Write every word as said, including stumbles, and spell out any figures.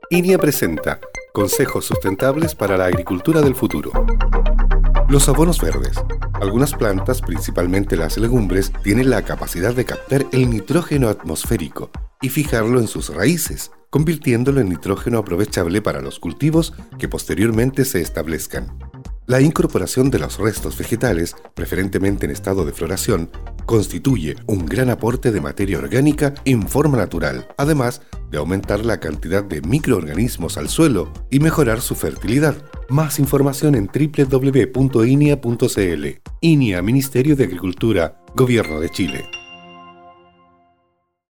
INEA presenta Consejos sustentables para la agricultura del futuro. Los abonos verdes. Algunas plantas, principalmente las legumbres, tienen la capacidad de captar el nitrógeno atmosférico y fijarlo en sus raíces, convirtiéndolo en nitrógeno aprovechable para los cultivos que posteriormente se establezcan. La incorporación de los restos vegetales, preferentemente en estado de floración, constituye un gran aporte de materia orgánica en forma natural, además de aumentar la cantidad de microorganismos al suelo y mejorar su fertilidad. Más información en doble u doble u doble u punto I N E A punto C L. INEA, Ministerio de Agricultura, Gobierno de Chile.